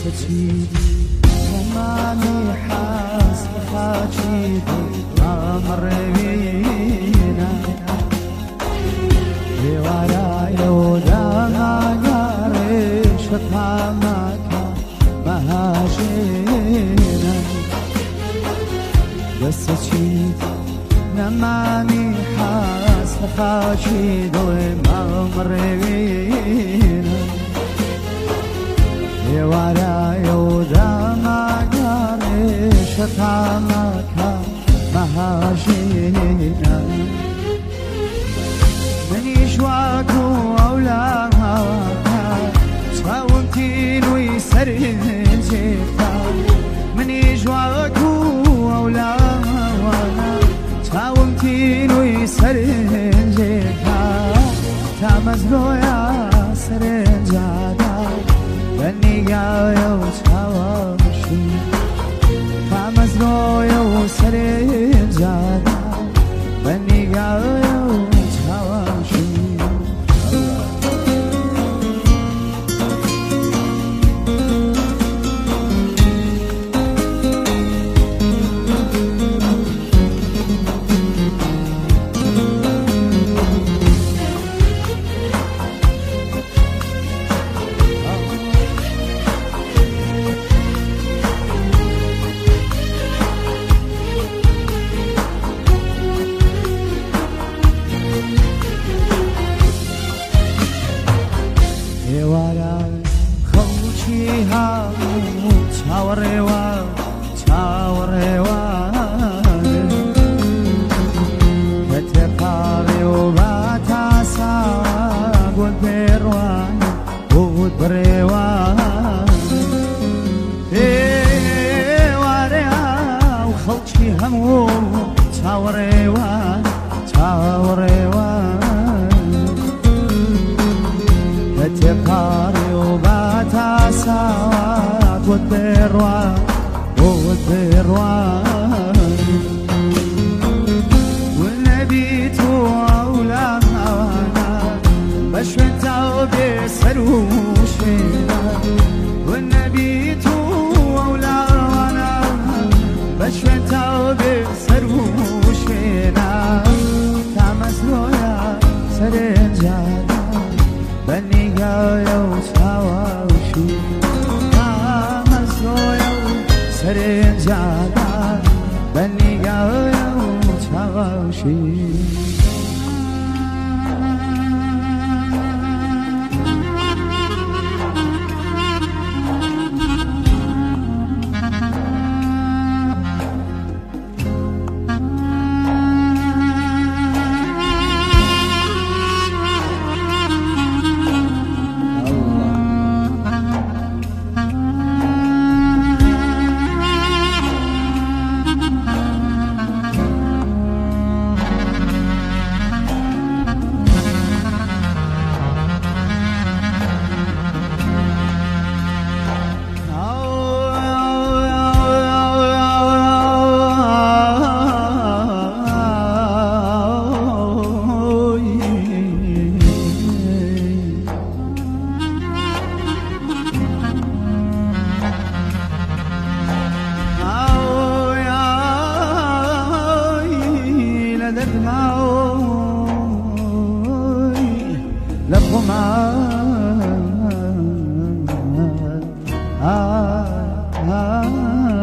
دستي زماني حاس حاجي أمر بينا ولا يودا غارش فهمك مهاجينا دستي زماني حاس حاجي أمر بينا ولا يودا غارش فهمك مهاجينا مني شواكو أولاها صاومتين ويسرين زيتا مني شواكو أولاها صاومتين ويسرين زيتا تامزلو يا سرين زادا بني قايا وصاومشي تامزلو يا سرين زادا بني قايا ah